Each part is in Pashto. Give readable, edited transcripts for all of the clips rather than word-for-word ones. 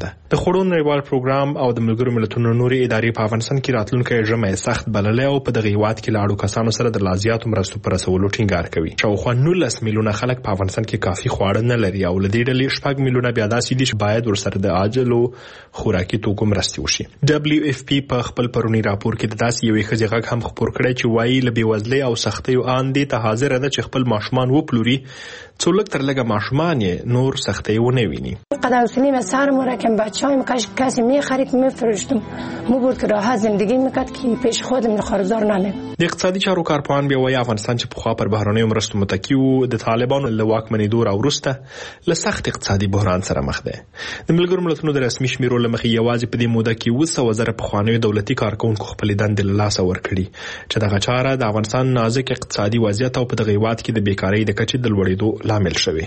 ده. د خوړو نړیوال پروګرام او د ملګرو ملتونو نورې ادارې په افغانستان کې راتلونکي ژمي سخت بللې او په دغه هیواد کې لاړو کسانو سره د لازیاتو مرستو پر رسولو ټینګار کوي. شاوخوا 19 میلیونه خلک په افغانستان کې کافي خواړه نه لري او لدې ډلې 6 میلیونه بیا داسې دي چې باید ورسره د عاجلو خوراکي توکو مرستې وشي. WFP په خپل پرونی راپور کې د داسې یوې ښځې غږ هم خپور کړی چې وایي له بېوزلۍ او سختیو ان دې ته حاضره ده چې خپل ماشومان وپلوري څو لږ تر لږه ماشومان یې نور سختۍ ونه ویني. قدر سنیم سرم را که بچه‌هایم کسی می‌خرید می‌فروشتم مو بود که راحت زندگی می‌کرد که پیش خودم خارزار نلم. د اقتصادي چارو کارپوهان بیا وایي افغانستان چې پخوا پر بهرنیو مرستو متکی و د طالبانو له واکمنېدو راوروسته له سخت اقتصادي بحران سره مخ دی. د ملګرو ملتونو د رسمي شمیرو له مخې یوازې په دې موده کې 200,000 پخوانیو دولتي کارکونکو خپلې دندې له لاسه ورکړي چې دغه چاره د افغانستان نازک اقتصادي وضعیت او په دغه هیواد کې د بیکارۍ د کچې د لوړېدو لامل شوی.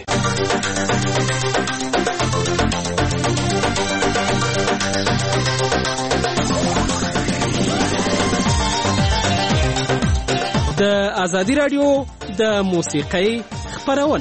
د ازادي رادیو د موسیقۍ خپرونه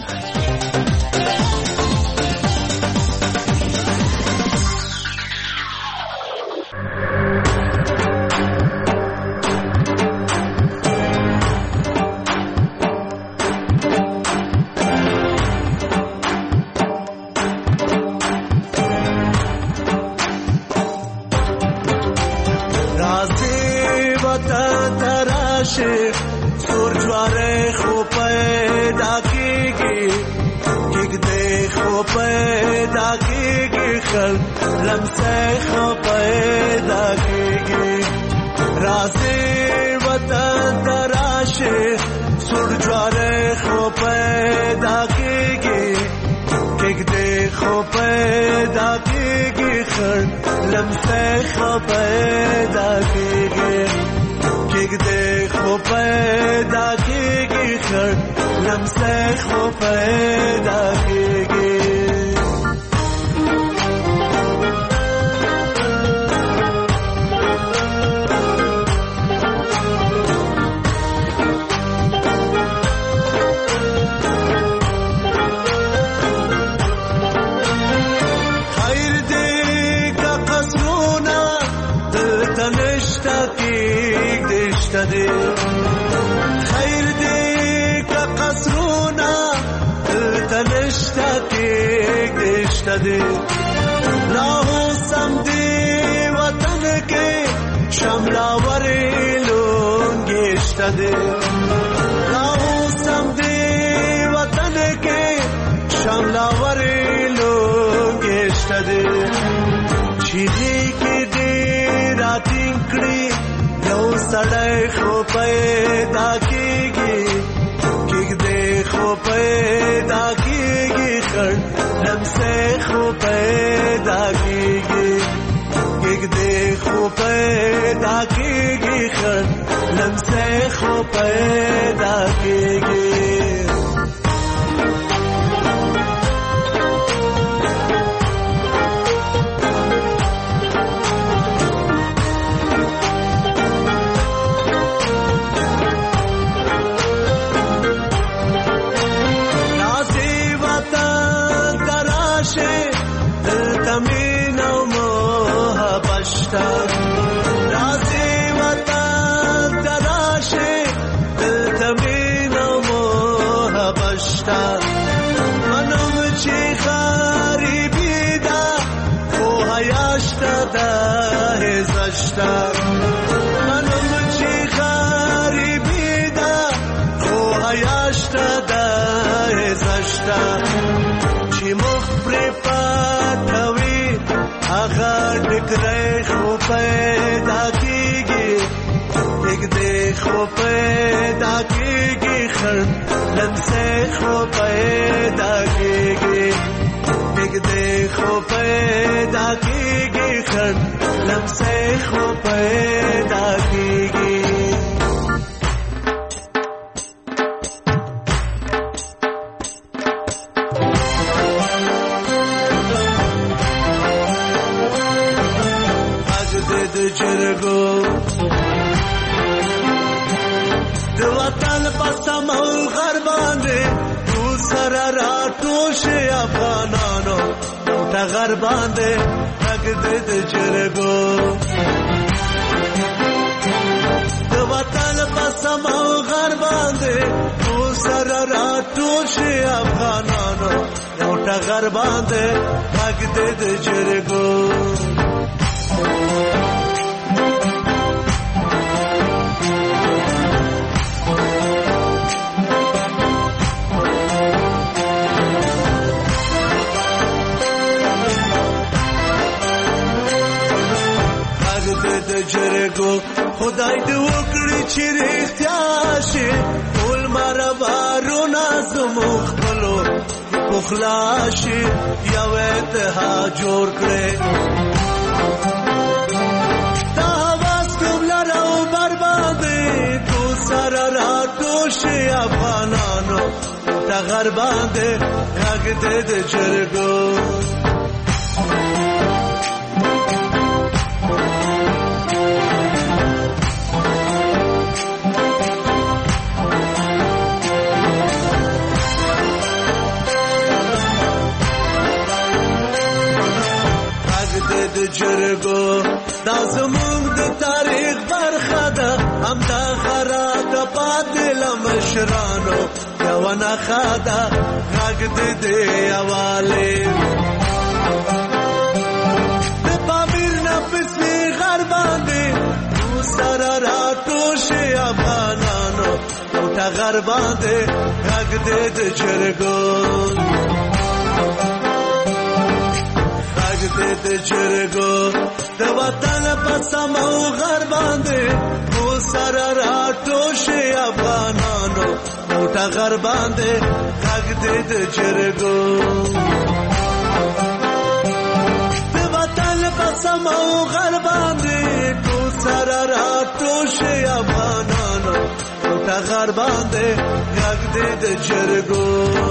ټغر باندې غږ دې د جرګو جرګو خدای دې وکړي چې رښتیا شي ټول مربارونه زموږ خپلو پخلا شي یو اتحاد جوړ کړي دا هواس کوم لرو بربادي تو سره راټول شي افغانانو ټغر باندې غږ دې د جرګو جرګو دا زموږ د تاریخ برخه ده هم دا خراط پاتې لمشرانو یو نښه ده غږ دې د یووالي د پامیر نه په سپېغر باندې سره راټول شي افغانانو او ټغر باندې غږ دې د جرګو د جرګو د وطن په سمو غر باندې او سره راټول شي افغانانو او ټغر باندې غږ دې د جرګو د وطن په سمو غر باندې او سره راټول شي افغانانو او ټغر باندې غږ دې د جرګو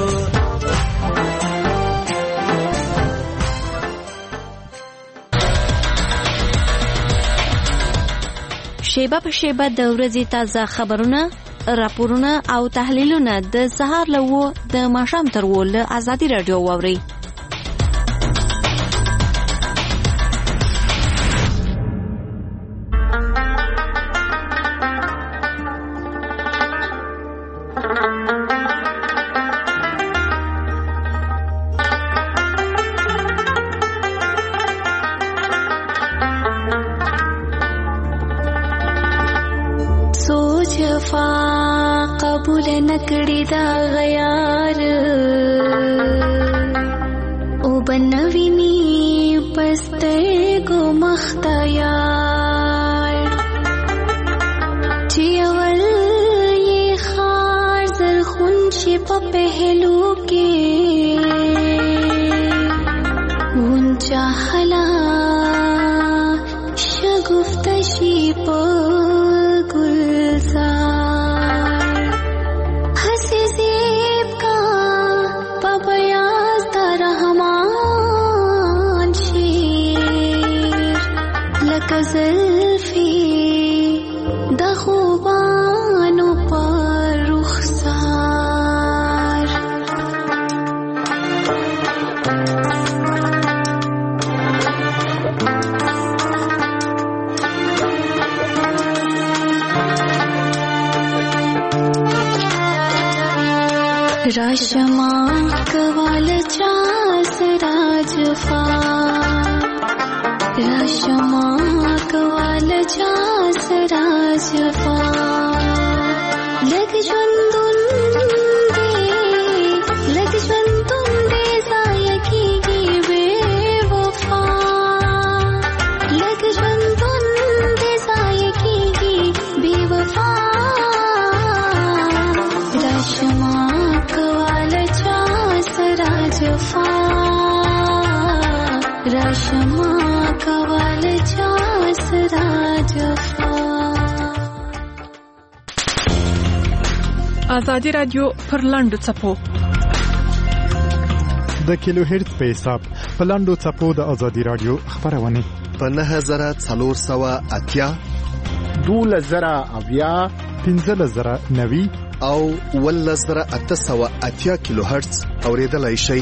شیبه په شیبه د ورځې تازه خبرونه، راپورونه او تحلیلونه د سهار له 9 د ماښام تر 10 له ازادي رادیو واورئ. قبول نکړی دا غیار او بنویني پسترګو مختیار چې اول یې خار زرخون شي په پهلو کې اونچا حلا شګفت شي په راشما کوال چا سراجفا راشما کوال چا سراجفا لگ ژوندون دے ضایع کیږي بے وفا لگ ژوندون دے ضایع کیږي بے وفا راشما جفا راشما کوال چا سرا جفا. ازادي رادیو پر لاندو څپو د کیلو هرتز په حساب په لاندو څپو د ازادي رادیو خبرونه په 9480 12090 15090 او 1880 کیلو هرتز اوریدلای شي.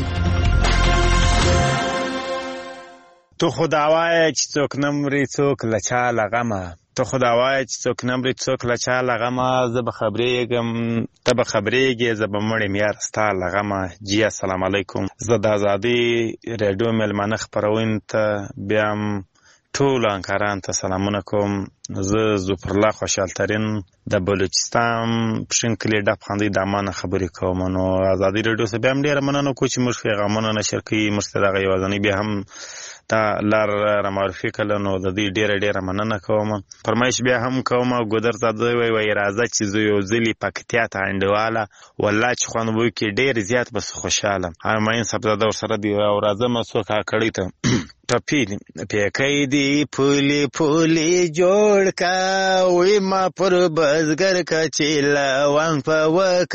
تو خداوای چې څوک نمرې څوک لچا لغمه ته خو دا وایه چې څوک نه مري څوک له چا له غمه زه به خبرېږم ته به خبرېږې زه به مړ یم یار ستا له غمه جی السلام علیکم. زه د ازادي راډیو میلمانه خپرونې ته بیا هم ټولو همکارانو ته سلامونه کوم. زه ظفرالله خوشحالترین د بلوچستان پښین کلي ډب خاندۍ د امانه خبرې کوم. نو ازادي راډیو څخه بیا هم ډېره مننه کوو چې موږ پیغامونه نشر کوي، موږ ته دغه یوازینۍ بیا هم دا لار رامعرفي کړله، نو د دوی ډېره مننه کوم. فرمایش بیا هم کوم. ګودر زاده وایي راځه چې زه یو ځلې پکتیا ته انډیواله والله چې خوند به وکړي ډېر زیات به خوشحاله. معین صاحبزاده ورسره دی او راځم څوک کړی ته ټپیل پیکې دی پولی پولی جوړ کا وی ما پر بزګر کا چیلا وان په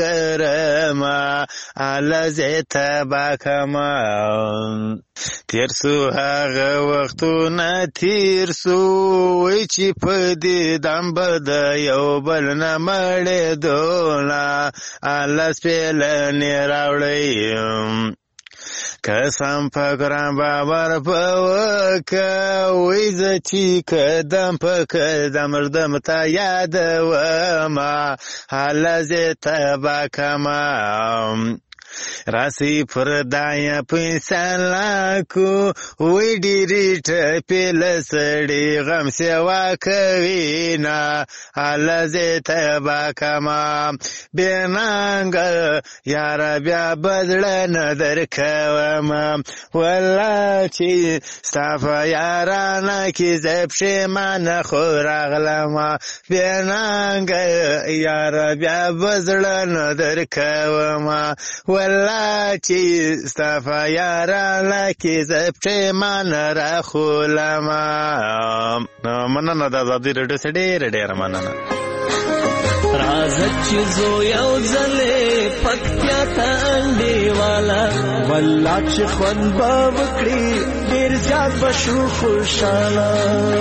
وکرما ال زیت باکما تیر سو هغه وختونه تیر سو وی چې په دې دم بد یو بل نه مړې دولا ال سپیل نه راوړې قسم په ګران باور په وکه وی زه چې قدم په قدم ردم ته یادومه هله زه تبه کمه راسی پر دایا پیسان لاکو وی ډیری ټپی لسړي غم سیوا کوینا هلزه تبا کما بینانګ یار بیا بدل نظر کوم والله چې صفا یارانه کی زب شمان خوراغلم بینانګ یار بیا بدل نظر کوم والله چې صفا یارانه کی زب شمان را خولم. مننه د ازادي راډیو څخه ډېره مننه. راځه چې زو یو ځلې پکتیا ته انډیواله والله چې خوند به وکړي ډېر زیات به شو خوشحاله.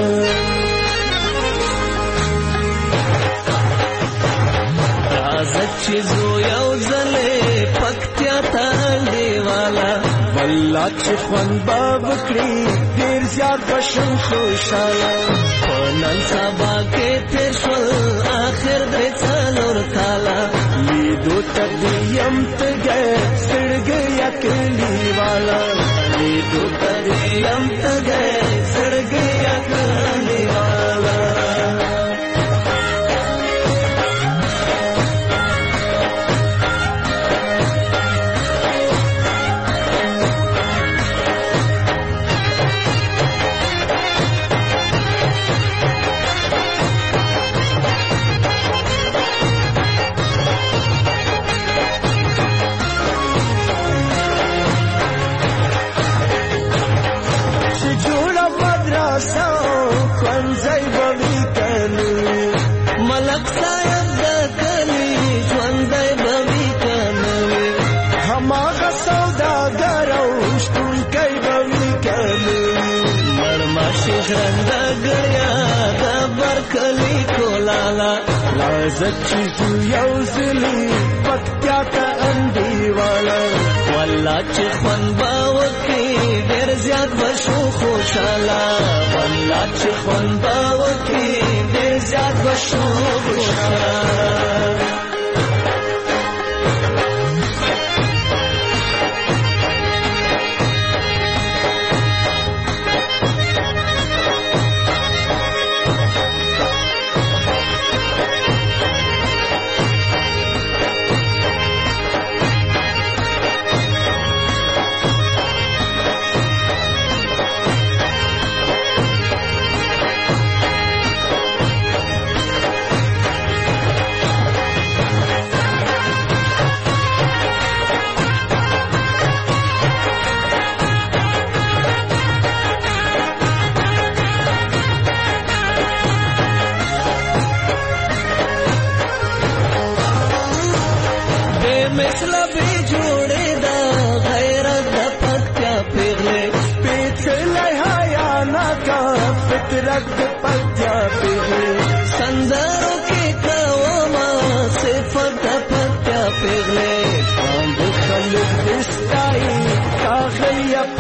راځه چې زو یو ځلې پکتیا ته انډیواله والله چې خوند به وکړي ډېر زیات به شو خوشحاله. په نن سبا کې تېر شول آخر د څلور کاله لیدو ته دې یم تږی زړګی یا کلیواله لیدو ته دې یم تږی زړګی یا کلیواله. راځه چې زو یو ځلې پکتیا ته انډیواله والله چې خوند به وکړي ډېر زیات به شو خوشحاله والله چې خوند به وکړي ډېر زیات به شو خوشحاله.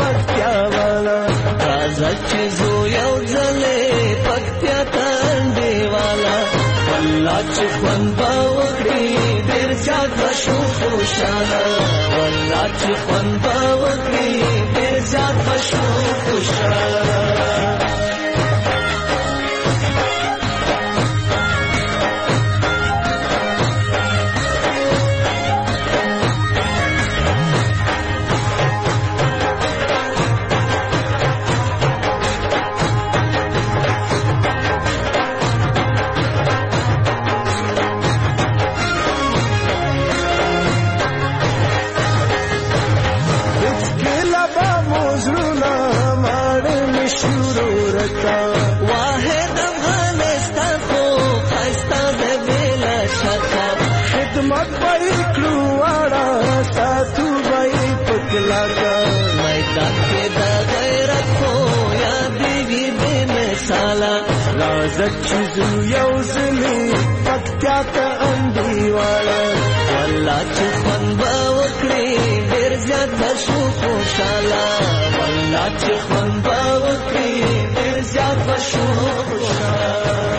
چې زو یو ځلې پکتیا ته والله چې خوند به وکړي ډېر زیات به شو خوشاله والله چې خوند به وکړي ډېر زیات به شو خوشاله واحد افغانستان خو خسته د بلا شکه خدمت پای کړو واړه ساتو بای پکلاګه میدان کې د غیرت خو یادېږي بې مثاله لازم چې یو ځلې پکتیا ته انډیواله والله چې خوند به وکړي ډېر زیات به شو خوشاله والله چې خوند به وکړي ډېر زیات به شو خوشاله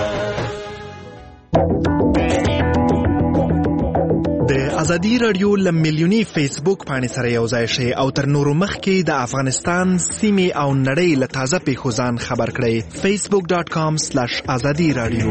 د ازادي رادیو لمیلیونی فیسبوک باندې سره یو ځای شئ او تر نورو مخکې د افغانستان سیمې او نړۍ له تازه پیښو ځان خبر کړئ facebook.com/azadi radio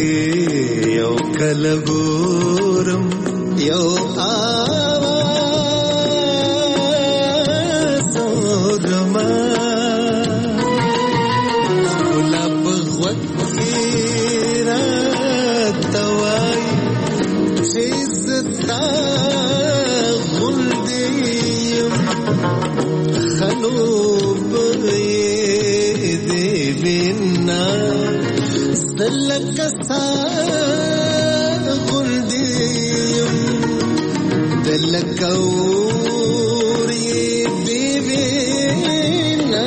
کې یو کله ګورم یو آواز اورما ګلاب غوږ کې راته وایي چې زه تا غوندې یم خلوب یې دې وینا زه لکه ستا غوندې یم د لکه اور یې دې وینا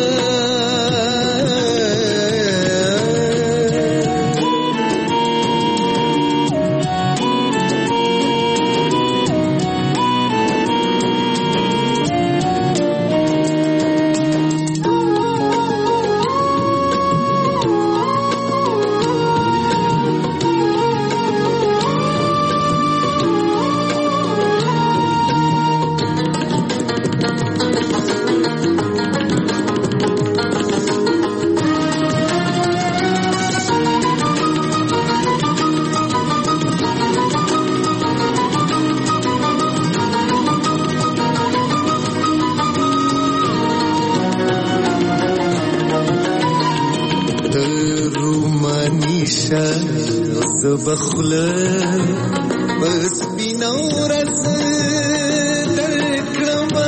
بخله بس بینو رز در کرما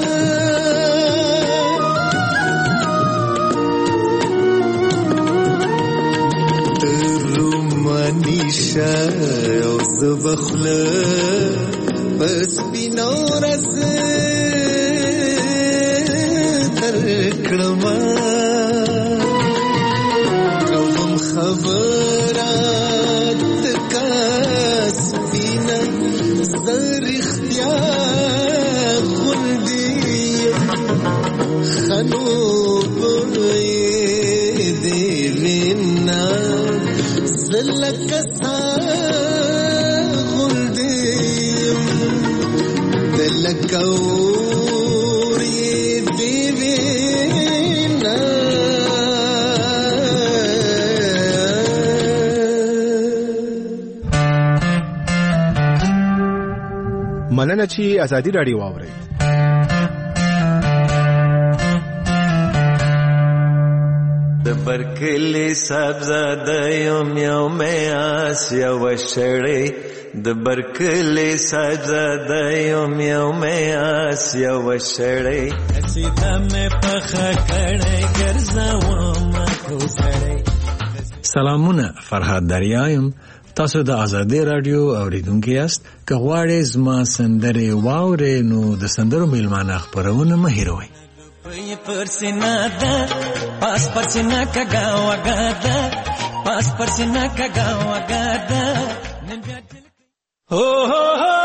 رومانیشا اوز بخله بس بینو رز در کرما کوم خبرات سپینا زر اختیار غندیم خنوب دیوینا زلکسا غندیم دلکوری دیوینا مننه چې ازادي راډیو واورئ. د برکلی صاحبزاده یم یو میاس یو شړی د برکلی صاحبزاده یم یو میاس یو شړی سیده مې پخه کړی ګرځوم کوسړی. سلامونه، فرهاد دریایم. تاسو د ازادي رادیو اوریدونکو یاست. که غواړئ زما سندرې واورئ نو د سندرو میلمانه خپرونه مه هېروئ. پرسینا ده پاس پرسینا کگا وگا ده پاس پرسینا کگا وگا ده هو هو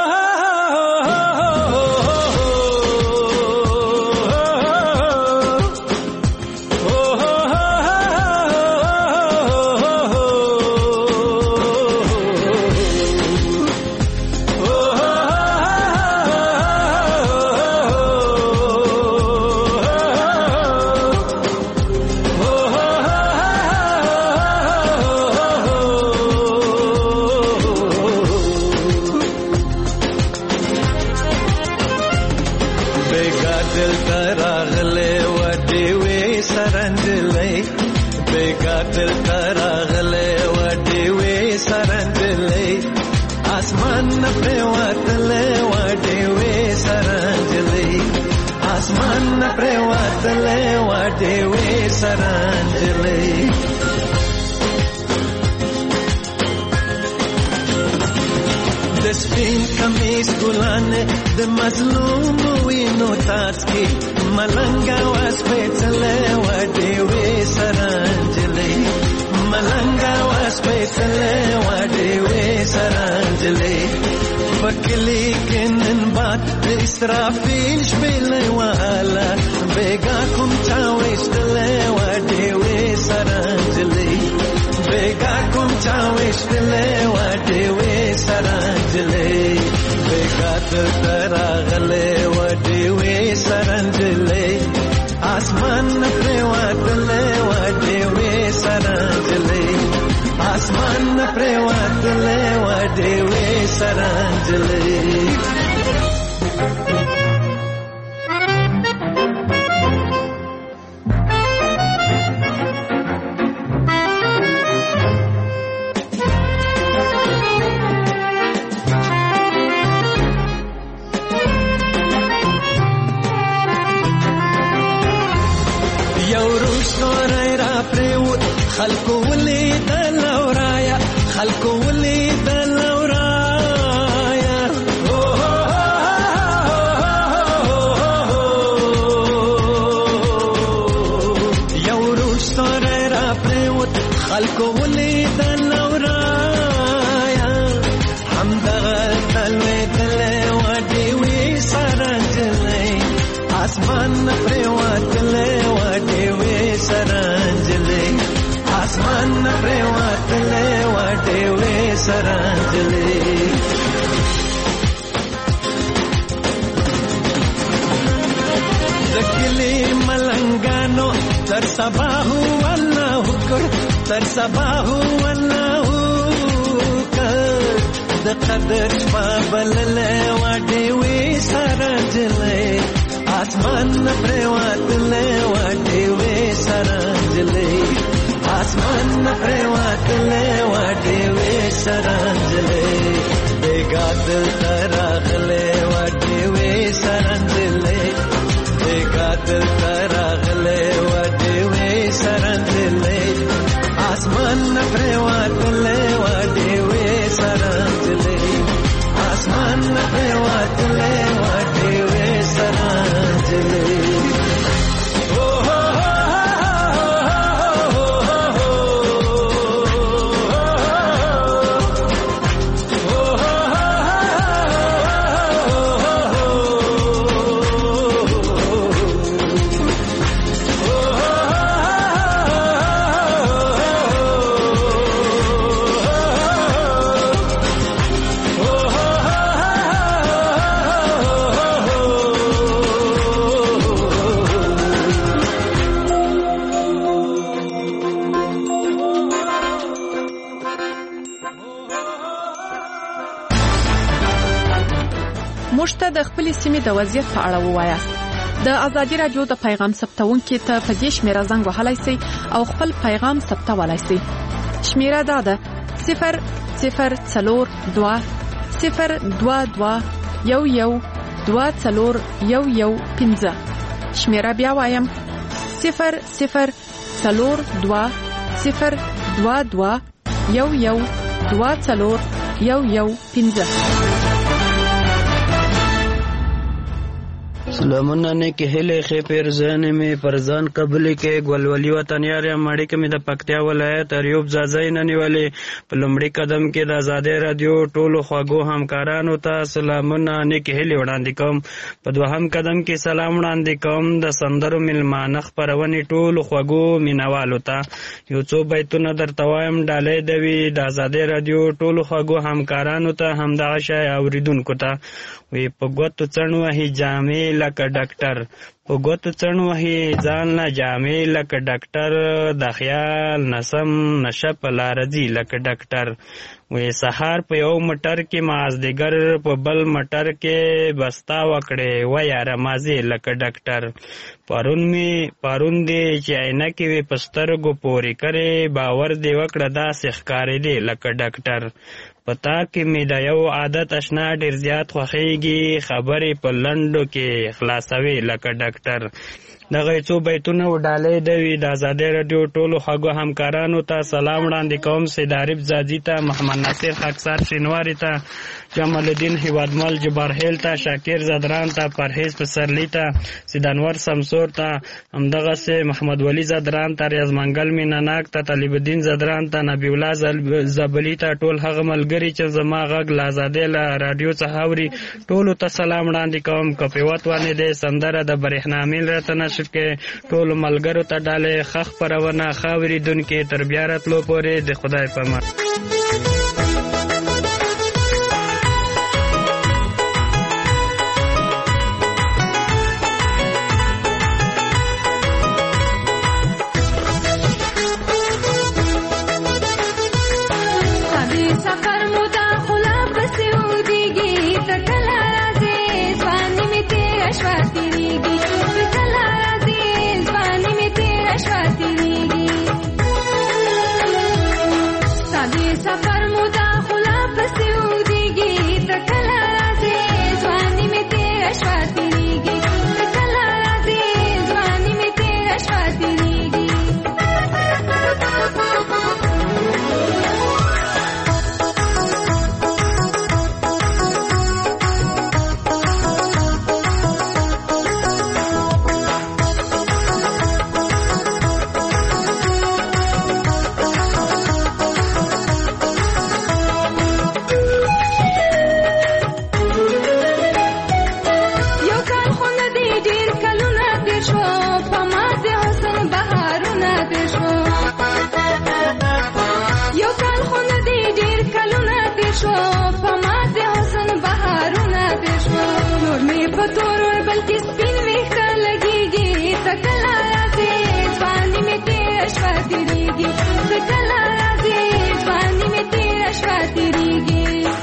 د مظلوم وینو تاج کی ملنګا واس پېڅلې وډې وې سرانجلې ملنګا واس پېڅلې وډې وې سرانجلې پکلی کینن باد اسرافیل شپلې والا بیگا کوم چا وېستلې وډې وې سرانجلې بیگا کوم چا وېستلې وډې وې سرانجلې تراغله وډې وې سرانجلې اسمان پرې واتلې وډې وې سرانجلې اسمان پریواتلې وډې وې سرانجلې خلکو ولیدل ورایا خلکو ولیدل ورایا یو روستوری را پریوت خلکو ولیدل ورایا همدغه تلویدلی وډې وې سرانجلۍ اسمان پریوتلی وډې وې سرانجلۍ آسمان پریواتلې وډې وې سرانجلې دکلي ملنګانو تر سبا والله کړ تر سبا والله کړ د قدر شپه بللې وډې وې سرانجلې آسمان پریواتلې وډې وې سرانجلې آسمان پریواتلې وډې وې سرانجلې بیګا دل تراغلې وډې وې سرانجلې بیګا دل تراغلې وډې وې سرانجلې آسمان پریواتلې وډې وې سرانجلې آسمان پریواتلې وډې وې سرانجلې موږ ته د خپلې سیمې د وضعیت په اړه ووایاست. د ازادي رادیو د پیغام ثبتونکي ته په دې شمیره زنګ وهلی سئ او خپل پیغام ثبتولی سئ. شمیره دا ده 00422 022 شمیره بیا وایم 00422 سلامونه نه کې هله خې پرزان می پرزان قبل کې ګولولي وطنیار مړی کې د پکتیا ولایت اریوب زازای نه نیولې په لومړي قدم کې د آزادې رادیو ټولو خواږو همکارانو ته سلامونه نه کې هله وړاندې کوم. په دوهم قدم کې سلام وړاندې کوم د سندرو ملمانه خبرونې ټولو خواږو مینوالو ته. یو څو بیتونه درته وایم ډالۍ دوي د آزادې رادیو ټولو خواږو همکارانو ته همدغه شی اوریدونکو ته. وی په ګوتو څڼ وهي جامې لکه ډاکټر په ګوتو څڼ وهي ځان له جامې لکه ډاکټر د خیال نسم نشه په لاره ځي لکه ډاکټر. وی سهار په یو مټر کې مازدیګر په بل مټر کې بستا وکړې و یاره مازې لکه ډاکټر. پرون دې چې عینکې وې په سترګو پورې کرې باور دې وکړه داسې ښکارېدې لکه ډاکټر. پتا کې مې د یو عادت اشنا ډېر زیات خوښېږي خبرې په لنډو کې خلاصوي لکه ډاکټر. دغه څو بیتونه و ډالۍ دوي د آزادۍ رادیو ټولو خواږو همکارانو ته سلام وړاندې کوم. سید عارف زادي ته، محمد ناصر خاکسار شینواري ته، جمال الدین هیوادمل جبارهیل ته، شاکر زدران ته، پرهیز پسرلی ته، سید انور سمسور ته، همدغسې محمد ولی زدران ته، ریاض منګل میناناک ته، طالب الدین زدران ته، نبی الله زبلی ته، ټول هغه ملګري چې زما غږ له آزادۍ له رادیو څخه اوري ټولو ته سلام وړاندې کوم. که پیوت ونه دی سندره د برېښنا میل راته نشر کې ټولو ملګرو ته ډالۍ ښه خپرونه ښه اورېدونکي تر بیا راتلو پورې د خدای په امان. ګل کې سپین ویښته لګېږي ته کله راځې ځواني مې تېره شوه تېرېږي ته کله راځې ځواني مې تېره شوه تېرېږي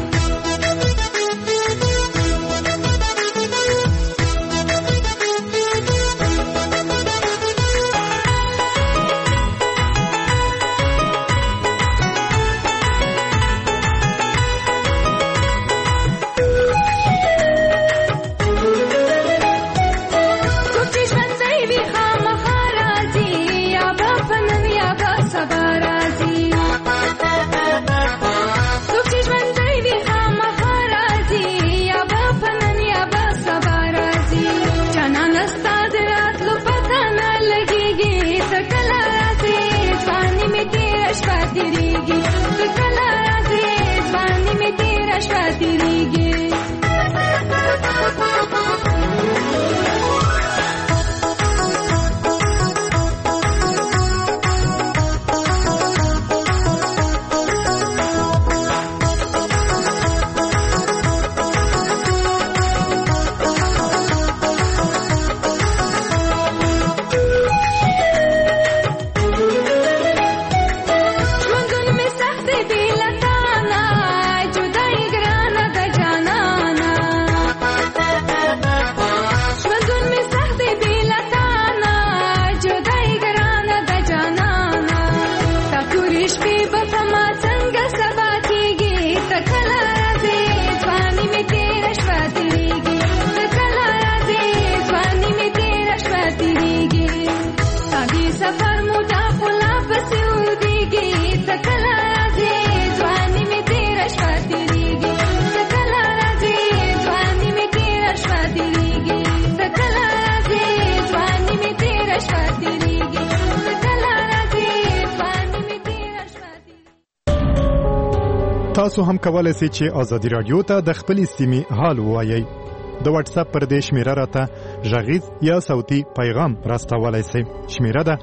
تاسو هم کولای شئ چې ازادي رادیو ته د خپل سیمې حال ووایئ. د واتس اپ پر دې شمیره راته غږیز یا صوتي پیغام راستولای شئ. شمیره ده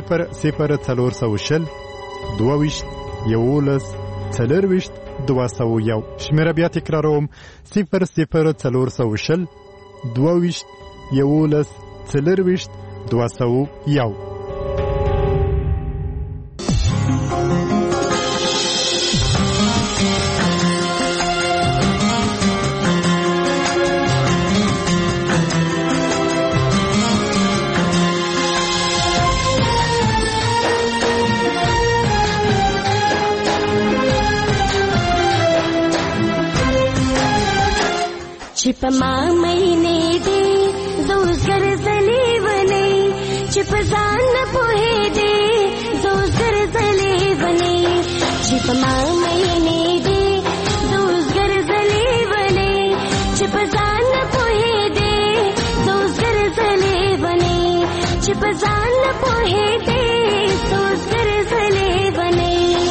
00420 22 11 40 201. شمیره بیا تکراروم 00420 22 11 40 201. چې په ما مینې دې زوزګر زلې ونې چې په ځان نه پوهېدې زوزګر زلې ونې چې په ما مینې دې زوزګر زلې ونې چې په ځان نه پوهېدې زوزګر زلې ونې چې په ځان نه پوهېدې زوزګر زلې ونې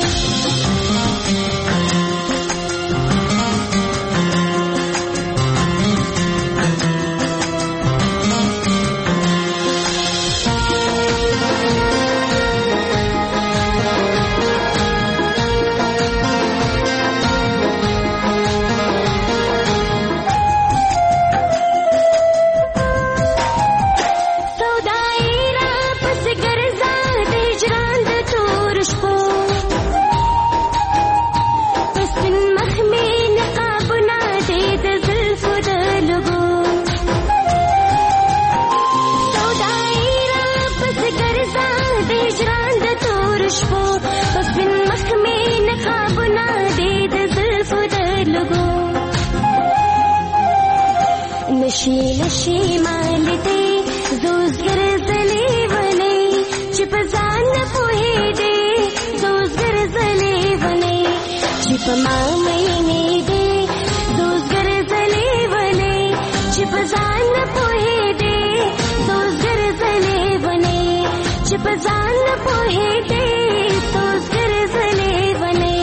نشي نشي مالته زوزګر زلې ونې چې په ځان نه پوهېدې زوزګر زلې ونې چې په ما مینې دې زوزګر زلې ونې چې په ځان نه پوهېدې زوزګر زلې ونې چې په ځان نه پوهېدې زوزګر زلې ونې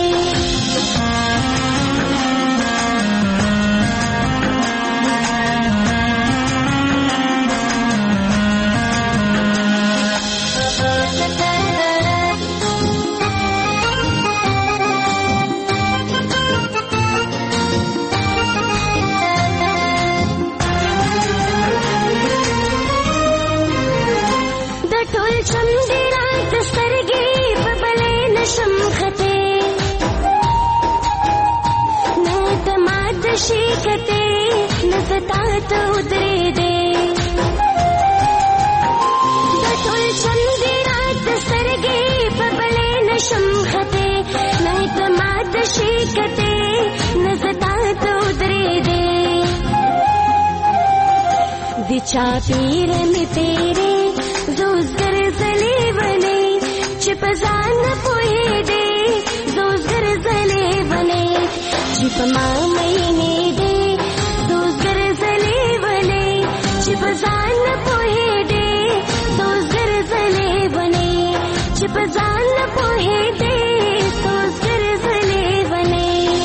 کته نزتا ته ودرې دې د ټول چندې رات سرګې په بلې نشم خته نه ته مات شي کته نزتا ته ودرې دې د چا پیر می تیرې زوزګر زلې ونې چې په ځان پوهې دې زوزګر زلې ونې چې په ما مینې دې زوزګر زلې ونې چې په ځان پوهې دې زوزګر زلې ونې چې په ځان پوهې دې زوزګر زلې ونې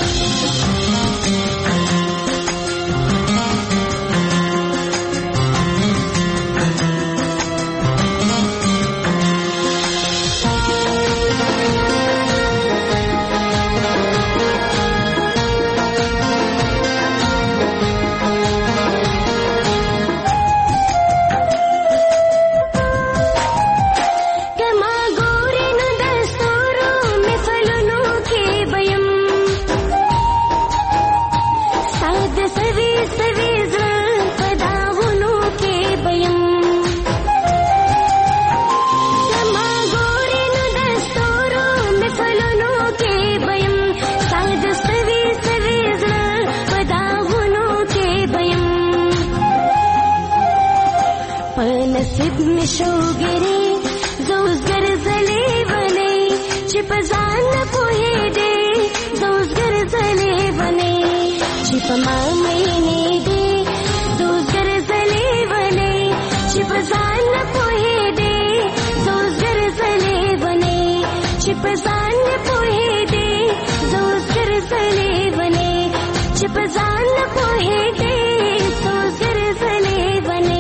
شوګری زوزګر زلې ونې چې په ځان پوهې دې زوزګر زلې ونې چې په ما مینې دې زوزګر زلې ونې چې په ځان پوهې دې زوزګر زلې ونې چې په ځان پوهې دې زوزګر زلې ونې چې په ځان پوهې دې زوزګر زلې ونې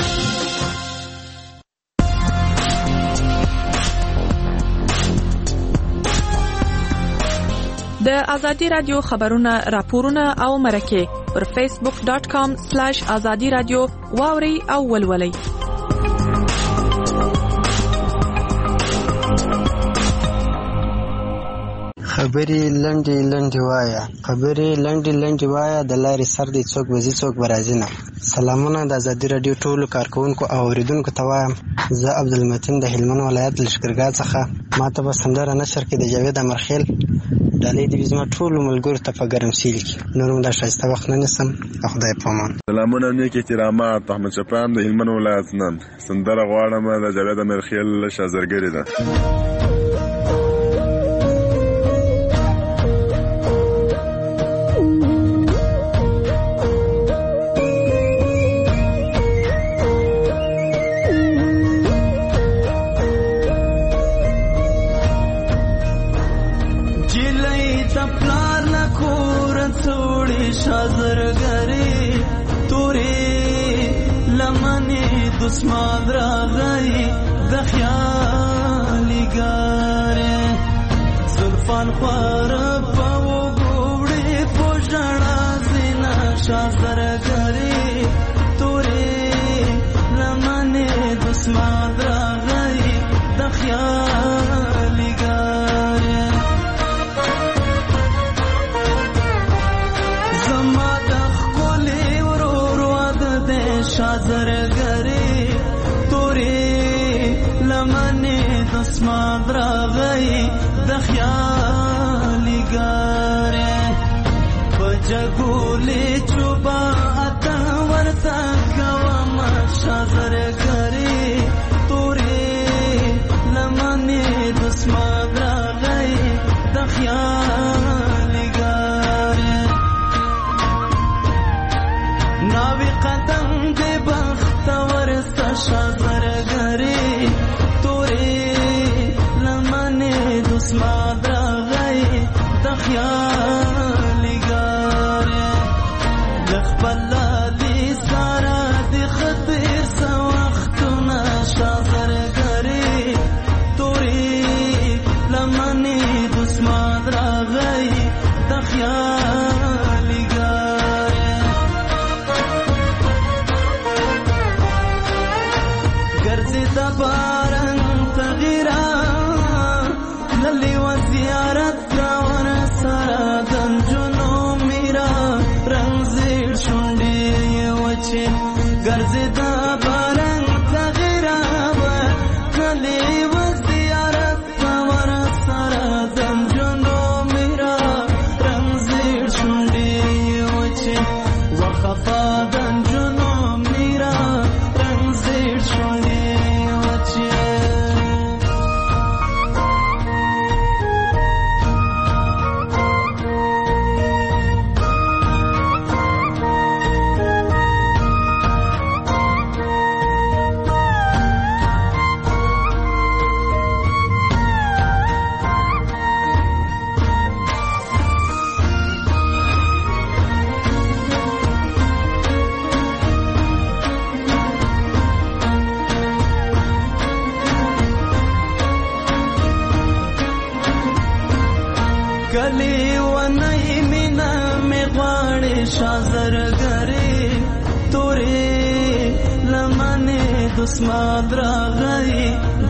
د ازادي رادیو خبرونه راپورونه او مرکه پر facebook.com/azadi radio واوري او ولولي خبري لنډي وایا د لارې سر دي څوک وزي څوک برازینه. سلامونه د ازادي رادیو ټولو کارکونکو او اوریدونکو ته وایم. زه عبدالمتین د هلمند ولایت لشکرګاه څخه ماته به سندره نشر کې د جاوید امرخیل ډالۍ د زما ټولو ملګرو ته په ګرمسیل کې نور هم دا ښایسته وخت نه نیسم. خدای پامان. سلامونه نیک احترامات. احمد شپان د هلمند ولایت نن سندره غواړم د جاوید امرخیل شازرګری ده. دسمان راغی د خیالی ګاره زلفان خوار په وګوړې پوښړا زینا شازر ګری تورې لمنه دسمان راغی د خیالی ګاره زما د خولې ورور واد د شازر دسمان راغی د خیالی ګاره په جګولې چوبا اته ورته کوم شازر ګری تورې لمنې دسمان راغی د خیالی ګاره ناوی قدم دې بخت ورسته شازر ګری دسمان راغی د خیالی ګاره د خپل لالي سارا د خطر سوختونه شازر ګری تورې لمنې دسمان راغی د خیالی ګاره ګرځي د باران تغیرا للی و زیارت راور سرا دنجنو میرا رنگزی دسمال راغی د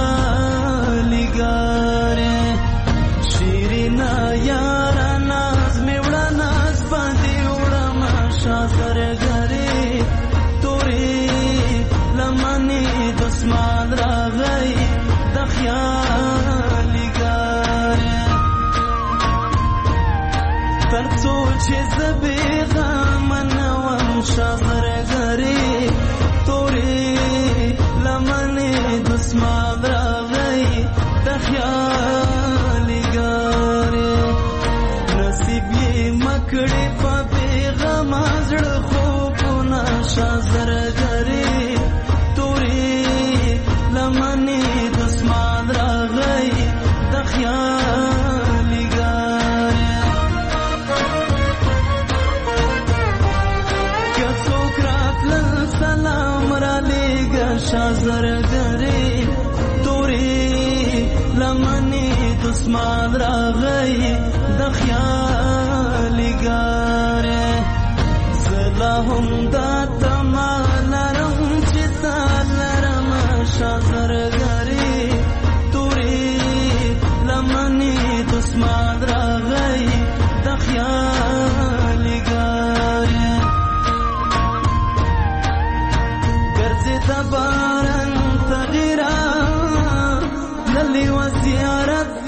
خیالیګارې شیرینا یارا ناز می وړه ناز باندې وړه ماشا سرګری تورې لمنې دسمال راغی د خیالیګارې ترڅو چې زبې غمنوم شا سرګری تورې لمنې دسمال راغی د خیالیګارې نصیب یې مکړې په بیغم زړه خوبونه شا زرګرې تورې لمنې دسمال راغی د خیالیګارې که څوک راتلل سلام را لېږه شا زرګرې لمنې دسمال راغی د خیالیګارې زلا هم دا تما لرم چې تا لرم شا زرګرې تورې لمنې دسمال راغی د خیالیګارې ګرځې د باران تغیرا للی و زیارت